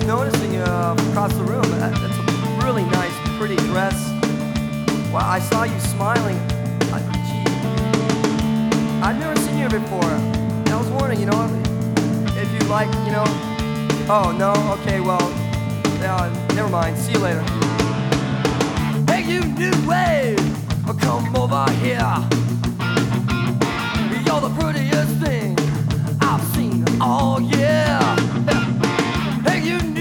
noticing you across the room. That's a really nice, pretty dress. Wow, I saw you smiling. Gee, I've never seen you before. I was wondering, if you like, Oh, no? Okay, well, never mind. See you later. Hey, you new wave, come over here.